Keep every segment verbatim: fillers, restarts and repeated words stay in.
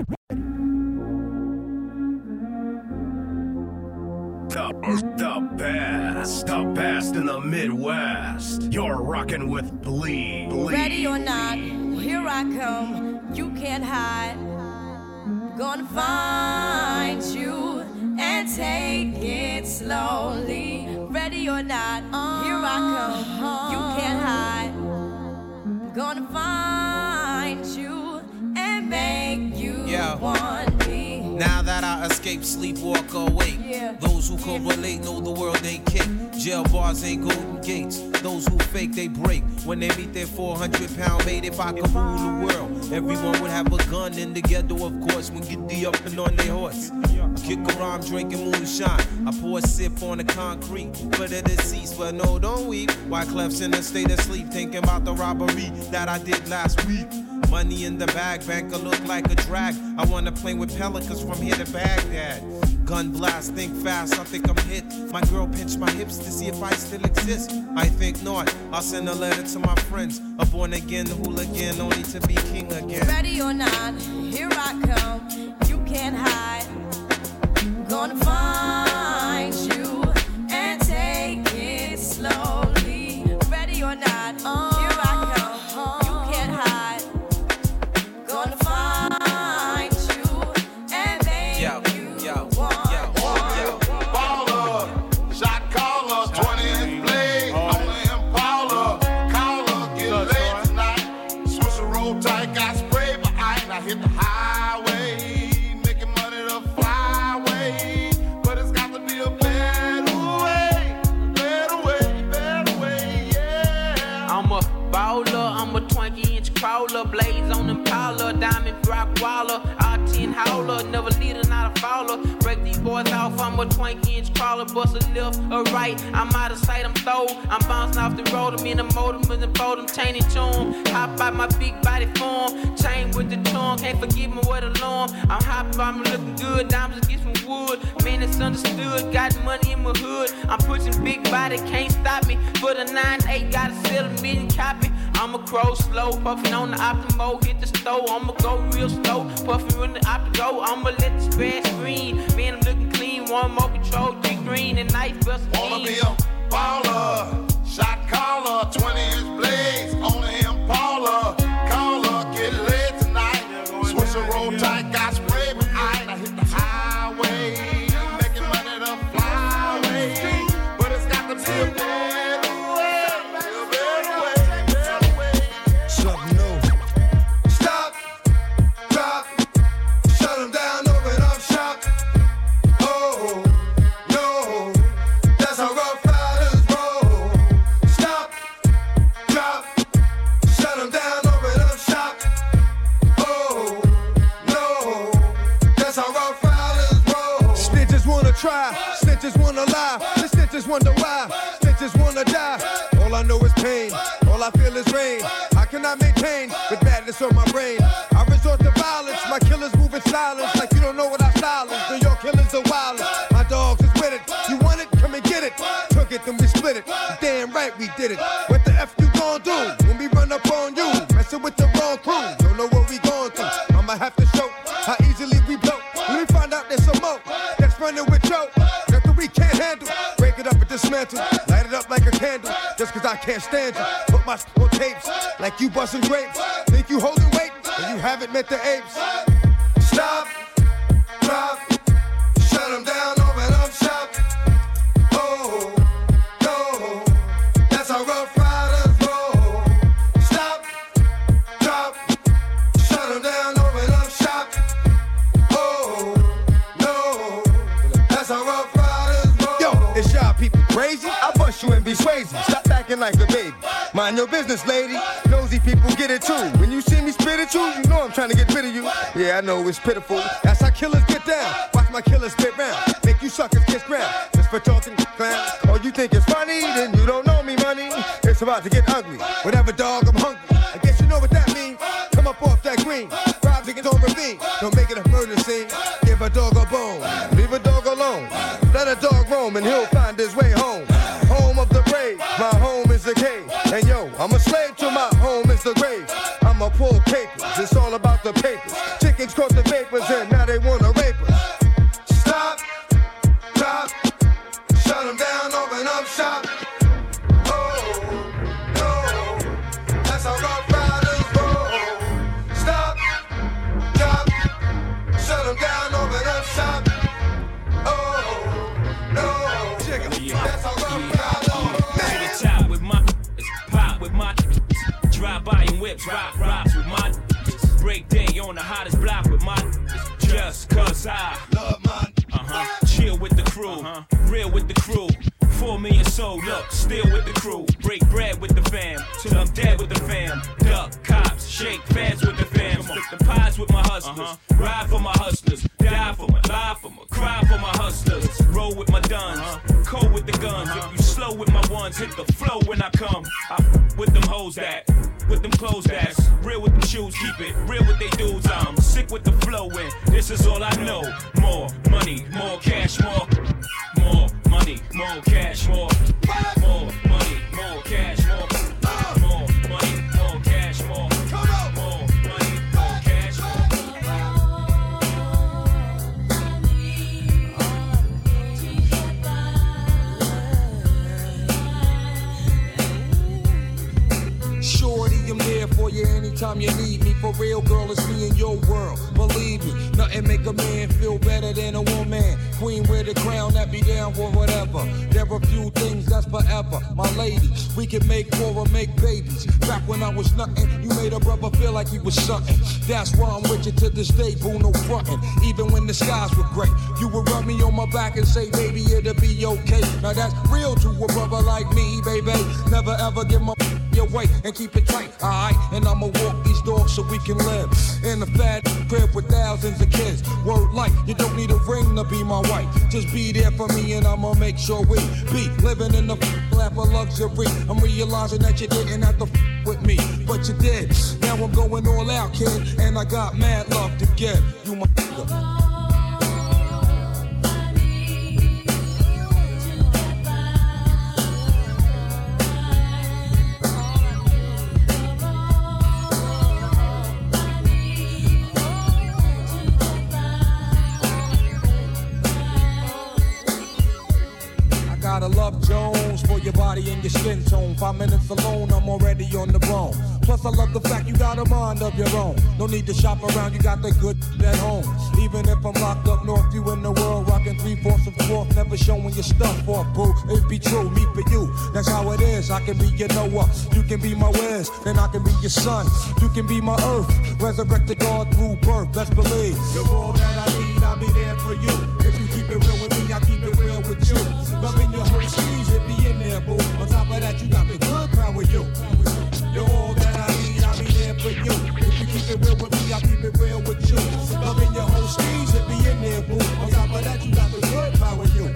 The, the best, the best in the Midwest. You're rocking with Bleed. Bleed. Ready or not, here I come. You can't hide. Gonna find you and take it slowly. Ready or not, here I come. You can't hide. Gonna find you and make you yeah. want me. Now that I escape, sleep, walk awake. Yeah. Those who correlate know the world ain't kick. Jail bars ain't golden gates. Those who fake, they break. When they meet their four hundred pound mate, if I could rule the world, everyone would have a gun in the ghetto, of course, when get the up and on their horse. I kick around drinking moonshine. I pour a sip on the concrete for the deceased, but no, don't weep. Why Clef's in a state of sleep, thinking about the robbery that I did last week. Money in the bag, banker look like a drag. I wanna play with pelicans from here to Baghdad. Gun blast, think fast, I think I'm hit. My girl pinched my hips to see if I still exist. I think not, I'll send a letter to my friends. A born again hooligan, only to be king again. Ready or not, here I come. You can't hide. Gonna find you and take it slowly. Ready or not, here I come. You can't hide. Gonna find you and make yo, you yo, want yo, yo. Baller, shot caller, twenty inch blade, on the Impala. Caller, get laid tonight. Switch a roll tight, got spray behind. I hit the highway, making money the flyway. But it's got to be a better way, better way, better way, yeah. I'm a baller, I'm a twenty inch crawler, blades on them Impala, diamond rock waller, R ten howler, never leader, not a fouler. Break these boys off, I'm a twenty inch crawler, bust a left or right, I'm out of sight, I'm throw. I'm bouncing off the road, I'm in the motor, with the boat, I'm chaining to 'em. Hop out my big body form, chain with the tongue, can't forgive me what alarm. I'm hopping, I'm looking good, diamonds against some wood. Man, it's understood, got money in my hood. I'm pushing big body, can't stop me. For the nine eight, gotta sell a million copy. I'm a crow slow, puffin' on the Optimo, hit the stove. I'ma go real slow, puffin' when the Optigo. I'ma let the spread screen. Man, I'm looking clean, one more control, G green and nice bust. Wanna be a baller, shot caller, twenty inch blades, on the Impala. Caller, get laid tonight. Switch a roll tight, got spray behind. I hit the highway, making money the flyway. But it's got to be a better way, a better way, better way. Something new. Stop, drop, shut them down, open up shop. Oh, no, that's how Rough Riders roll. Stop, drop, shut them down, open up shop. Oh, no, that's how Rough Riders roll. Snitches wanna try, snitches wanna lie, the snitches wonder why, snitches wanna die. All I know is pain, all I feel is rain. How can I maintain with madness on my brain? I resort to violence, my killers move in silence, like you don't know what I silence. So your killers are wild, my dogs is with it. You want it, come and get it. Took it, then we split it. Damn right we did it. What the F you gon' do when we run up on you? Messing with the wrong crew, don't know what we going through. I'ma have to show how easily we blow. When we find out there's some more that's running with Joe, nothing we can't handle. Break it up and dismantle, light it up like a candle. Just cause I can't stand you, put my on tapes like you busting grapes. Think you holding weight, and you haven't met the apes. Stop, drop, shut them down, open up shop. Oh, no, that's how Rough Riders roll. Stop, drop, shut them down, open up shop. Oh, no, that's how Rough Riders roll. Yo, it's y'all people crazy? I bust you and be swayzy. Stop acting like a baby. Mind your business, lady. Nosy people get it too. When you see me spit at you, you know I'm trying to get rid of you. Yeah, I know it's pitiful. That's how killers get down. Watch my killers spit round. Make you suckers kiss ground. Just for talking clown. Oh, you think it's funny? Then you don't know me, money. It's about to get ugly. Whatever, dog, I'm hungry. I guess you know what that means. Come up off that green. Rob niggas don't ravine. Don't make it a murder scene. Give a dog a bone. Leave a dog alone. Let a dog roam and he'll find his way home. Home of the brave. My home is the cave. And yo, I'm a slave to my home is the grave. I'ma pull papers. It's all about the papers. Chicken Dudes caught the vapors and now they wanna rape us. Stop, drop, shut them down, open up shop. Oh, no, that's how rough riders roll. Stop, drop, shut them down, open up shop. Oh, no, that's how rough riders roll. To the top with my pop with my drive by and whips, rock rocks with my break day on the hottest block with my just cause I love my uh-huh chill with the crew, uh-huh. real with the crew. Four million soul, look, still with the crew. Break bread with the fam, till I'm dead with the fam. Duck cops, shake fans with the fam. Split the pies with my hustlers, uh-huh. ride for my hustlers, die for my, lie for my, cry for my hustlers. Roll with my duns, uh-huh. cold with the guns. Uh-huh. If you slow with my ones, hit the flow when I come. I with them hoes that, with them clothes that's real with them shoes, keep it real with they dudes. I'm sick with the flow and this is all I know. More money, more cash, more, more money, more cash, more, more money, more cash, more, more money, more cash, more, more money, more cash, Shorty, I'm there for you anytime you need me. For real, girl, it's me in your world. Believe me, nothing make a man feel better than a woman. Queen with a crown that be down for whatever. There are few things that's forever. My lady, we can make war or make babies. Back when I was nothing, you made a brother feel like he was something. That's why I'm with you to this day, boo, no frontin'. Even when the skies were gray, you would rub me on my back and say, baby, it'll be okay. Now that's real to a brother like me, baby. Never ever give my your way and keep it tight, alright? And I'ma walk these dogs so we can live in a fat crib with thousands of kids. Word like, you don't need a ring to be my wife. Just be there for me and I'ma make sure we be living in the lap of luxury. I'm realizing that you didn't have to f with me, but you did. Now I'm going all out, kid, and I got mad love to give. You my nigga. Gotta love Jones for your body and your skin tone. Five minutes alone, I'm already on the bone. Plus I love the fact you got a mind of your own. No need to shop around, you got the good at home. Even if I'm locked up north, you in the world rocking three-fourths of fourth, never showing your stuff off, boo. It be true, me for you, that's how it is. I can be your Noah, you can be my Wiz, then I can be your son. You can be my earth, resurrected God through birth, let's believe. You're all that I need, I'll be there for you. If you keep it real with me, I'll keep it real with you. Loving your whole sleeves, it be in there, boo. On top of that, you got the good power with you. You're all that I need, I'll be there for you. If you keep it real with me, I'll keep it real with you. Loving your whole sleeves, it be in there, boo. On top of that, you got the good power with you.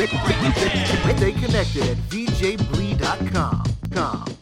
Stay connected at v j blee dot com.